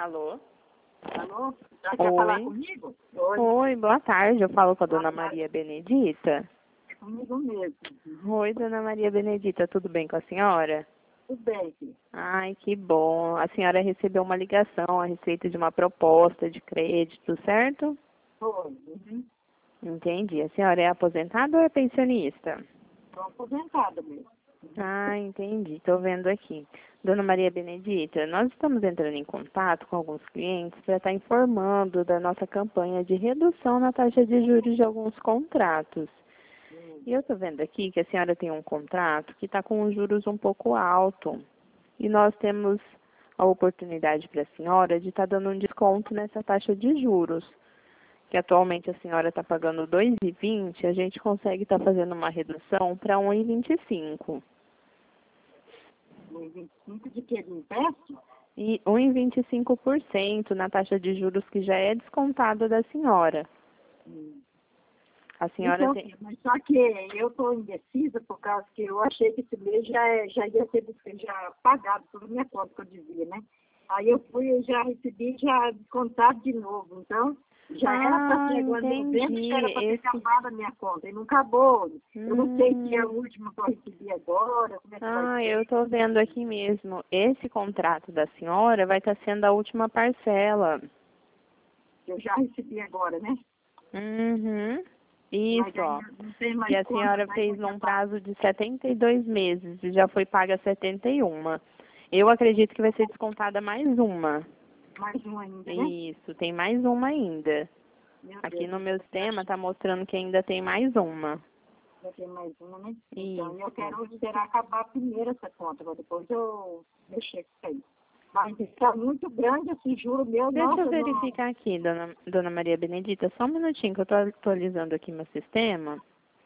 Alô? Alô? Já quer falar comigo? Oi, boa tarde. Eu falo com a dona Maria Benedita. É comigo mesmo. Oi, dona Maria Benedita, tudo bem com a senhora? Tudo bem, filho. Ai, que bom. A senhora recebeu uma ligação a respeito de uma proposta de crédito, certo? Foi. Uhum. Entendi. A senhora é aposentada ou é pensionista? Estou aposentada mesmo. Ah, entendi. Estou vendo aqui. Dona Maria Benedita, nós estamos entrando em contato com alguns clientes para estar informando da nossa campanha de redução na taxa de juros de alguns contratos. E eu estou vendo aqui que a senhora tem um contrato que está com os juros um pouco alto. E nós temos a oportunidade para a senhora de estar dando um desconto nessa taxa de juros. Que atualmente a senhora está pagando 2,20, a gente consegue estar fazendo uma redução para 1,25. 25 de que? De empréstimo? E 1,25% na taxa de juros que já é descontada da senhora. A senhora Então, tem... mas só que eu estou indecisa por causa que eu achei que esse mês já ia ser já pagado por minha conta que eu devia, né? Aí eu fui e já recebi já descontado de novo. Então, já era para ser agora em novembro, já era para ter acabado a minha conta. E não acabou. Eu não sei se é a última que eu recebi agora, como é que vai ser. eu estou vendo aqui mesmo. Esse contrato da senhora vai estar sendo a última parcela. Eu já recebi agora, né? Uhum. Isso, ó. Não tem mais E a conta, senhora vai fez continuar. num prazo de 72 meses e já foi paga 71. Eu acredito que vai ser descontada mais uma. Mais um ainda, né? Isso, tem mais uma ainda. Meu Aqui Deus, no meu sistema está mostrando que ainda tem mais uma. já tem mais uma, né? Então, eu Isso. quero esperar acabar primeiro essa conta, mas depois eu mexer com isso aí. Mas está muito grande esse juro meu, Deixa nossa, eu verificar aqui, dona Maria Benedita, só um minutinho que eu estou atualizando aqui meu sistema.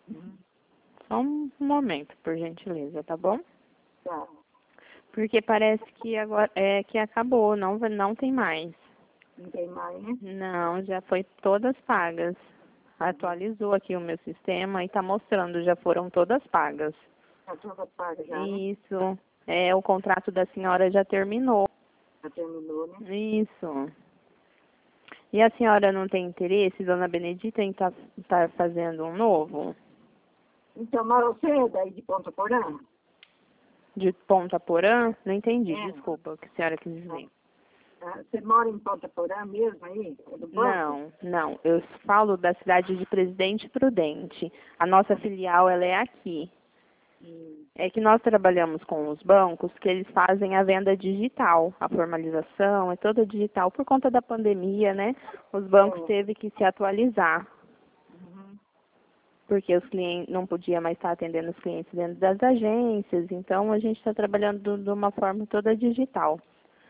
Só um momento, por gentileza, tá bom? tá. Porque parece que agora que acabou, não tem mais. Não tem mais, né? Não, já foi todas pagas. Atualizou aqui o meu sistema e está mostrando, já foram todas pagas. Está toda paga já, né? Isso. O contrato da senhora já terminou. Já terminou, né? Isso. E a senhora não tem interesse, dona Benedita, em estar fazendo um novo? Então, mas você é daí de Ponta Porã? De Ponta Porã? Não entendi, É. desculpa, o que a senhora quis dizer. Você mora em Ponta Porã mesmo aí? É do banco? Não. Eu falo da cidade de Presidente Prudente. A nossa filial, ela é aqui. É que nós trabalhamos com os bancos que eles fazem a venda digital. A formalização é toda digital. Por conta da pandemia, né? Os bancos teve que se atualizar. Porque os clientes não podia mais estar atendendo os clientes dentro das agências. Então, a gente está trabalhando de uma forma toda digital.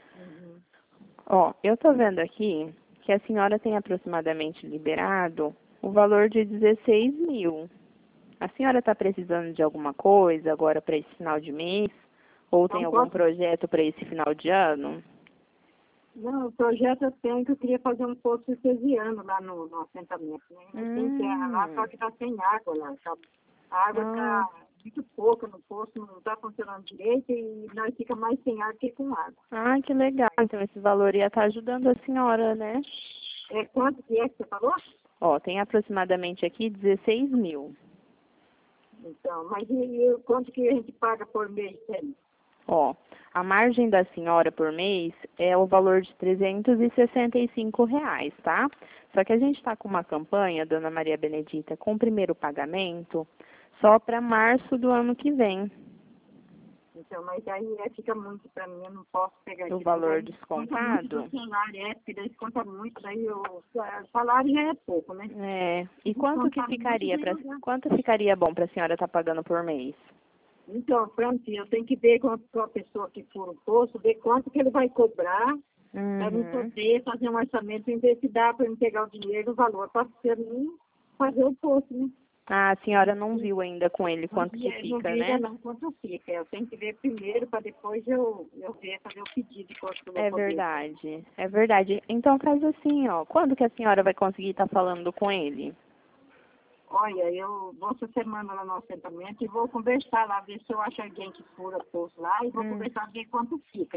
Ó, eu estou vendo aqui que a senhora tem aproximadamente liberado o valor de 16 mil. A senhora está precisando de alguma coisa agora para esse final de mês? Ou tem algum projeto para esse final de ano? Não, o projeto eu tenho que eu queria fazer um poço artesiano lá no assentamento, né? Não tem terra lá, só que está sem água lá, sabe? A água está muito pouca no poço, não está funcionando direito e nós fica mais sem água que com água. Ah, que legal. Então esse valor ia estar ajudando a senhora, né? Quanto que é que você falou? Ó, tem aproximadamente aqui 16 mil. Então, mas e quanto que a gente paga por mês, tem? Ó, a margem da senhora por mês é o valor de R$ 365, tá? Só que a gente está com uma campanha, dona Maria Benedita, com o primeiro pagamento só para março do ano que vem. Então, mas aí fica muito para mim, eu não posso pegar O aqui. valor Conta muito descontado? do salário, porque daí conta muito, daí o salário já é pouco, né? E quanto ficaria bom para a senhora estar pagando por mês? Então, pronto, eu tenho que ver com a pessoa que for o posto, ver quanto que ele vai cobrar, para mim poder fazer um orçamento, em vez de dar para eu pegar o dinheiro, o valor, para mim fazer o posto, né? Ah, a senhora não viu ainda com ele quanto que fica, né? Não, quanto fica. Eu tenho que ver primeiro, para depois eu ver, fazer o pedido de quanto que eu vou É poder. verdade, é verdade. Então faz assim, ó. Quando que a senhora vai conseguir estar falando com ele? Olha, eu vou essa semana lá no assentamento e vou conversar lá, ver se eu acho alguém que fura poço lá e vou conversar, ver quanto fica, né?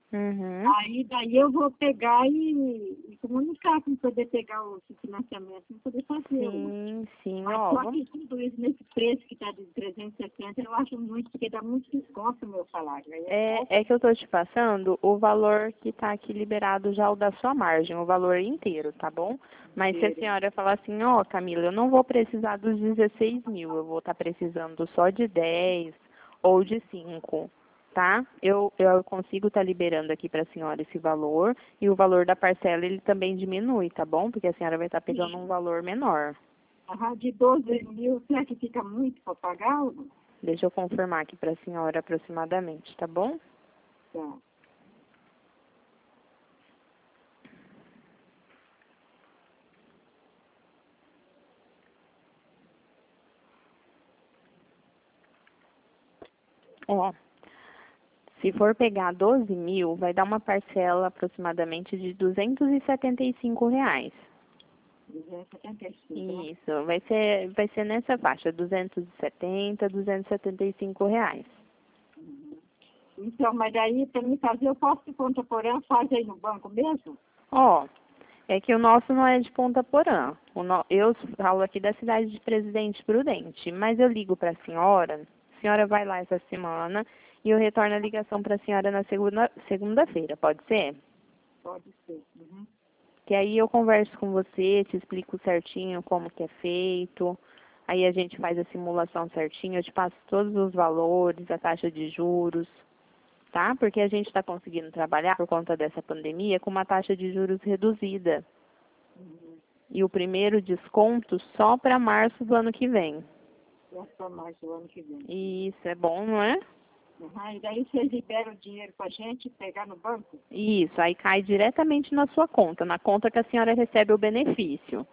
Uhum. Aí daí eu vou pegar e comunicar para poder pegar o financiamento, para poder fazer. Sim, sim, Mas ó, só que tudo isso nesse preço que está de 360, eu acho muito, porque dá muito desconto no meu salário. Aí é que eu tô te passando o valor que tá aqui liberado já o da sua margem, o valor inteiro, tá bom? Mas se a senhora falar assim, ó, Camila, eu não vou precisar dos 16 mil, eu vou estar precisando só de 10 ou de 5, tá? Eu consigo estar liberando aqui para a senhora esse valor e o valor da parcela ele também diminui, tá bom? Porque a senhora vai estar pegando um valor menor. de 12 mil, será que fica muito para pagar? Deixa eu confirmar aqui para a senhora aproximadamente, tá bom? Tá. Ó, se for pegar 12 mil, vai dar uma parcela aproximadamente de R$ 275. 275, né? Isso, vai ser nessa faixa, 270, R$ 275. Então, mas daí, para mim fazer, eu posso de conta porã, faz aí no banco mesmo? Ó, é que o nosso não é de Ponta Porã. Eu falo aqui da cidade de Presidente Prudente, mas eu ligo para a senhora vai lá essa semana e eu retorno a ligação para a senhora na segunda-feira, pode ser? Pode ser. Uhum. Que aí eu converso com você, te explico certinho como que é feito, aí a gente faz a simulação certinho, eu te passo todos os valores, a taxa de juros, tá? Porque a gente está conseguindo trabalhar por conta dessa pandemia com uma taxa de juros reduzida. E o primeiro desconto só para março do ano que vem. Só mais o ano que vem. E isso é bom, não é? Uhum. E daí vocês liberam o dinheiro para a gente pegar no banco? Isso, aí cai diretamente na sua conta, na conta que a senhora recebe o benefício.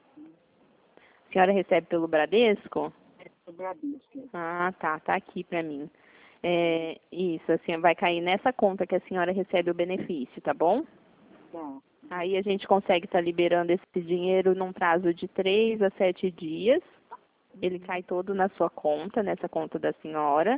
A senhora recebe pelo Bradesco? É do Bradesco. Ah, tá aqui para mim. É, isso, assim, vai cair nessa conta que a senhora recebe o benefício, tá bom? Tá. Aí a gente consegue estar liberando esse dinheiro num prazo de 3 a 7 dias. Ele cai todo na sua conta, nessa conta da senhora.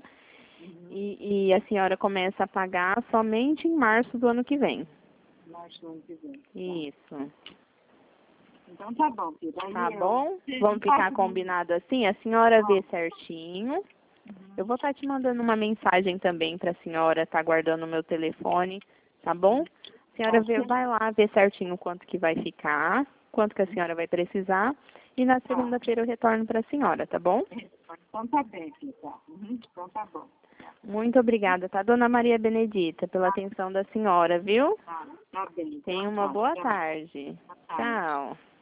E a senhora começa a pagar somente em março do ano que vem. Março do ano que vem. Isso. Então tá bom, filho. Daí Tá eu... bom? Vamos ficar combinado assim? A senhora vê certinho. Eu vou estar te mandando uma mensagem também para a senhora estar guardando o meu telefone, tá bom? A senhora vai lá ver certinho quanto que vai ficar, quanto que a senhora vai precisar, e na segunda-feira eu retorno para a senhora, tá bom? Então tá bem, filho. Tá. Uhum. Então tá bom. Muito obrigada, tá, dona Maria Benedita, pela atenção da senhora, viu? Tá bem. Então, Tenha uma tá. boa Tchau. tarde. Boa tarde. Tchau.